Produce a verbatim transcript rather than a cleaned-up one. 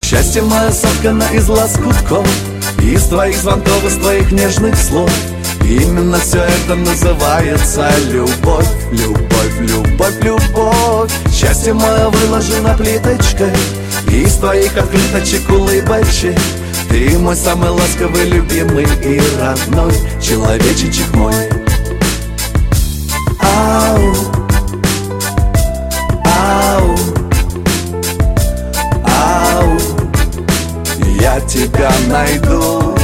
Счастье мое соткано из лоскутков, из твоих звонков, из твоих нежных слов. Именно все это называется любовь, любовь, любовь, любовь. Счастье мое выложено плиточкой из твоих открыточек, улыбочек. Ты мой самый ласковый, любимый и родной человечечек мой. Ау, ау, ау, я тебя найду.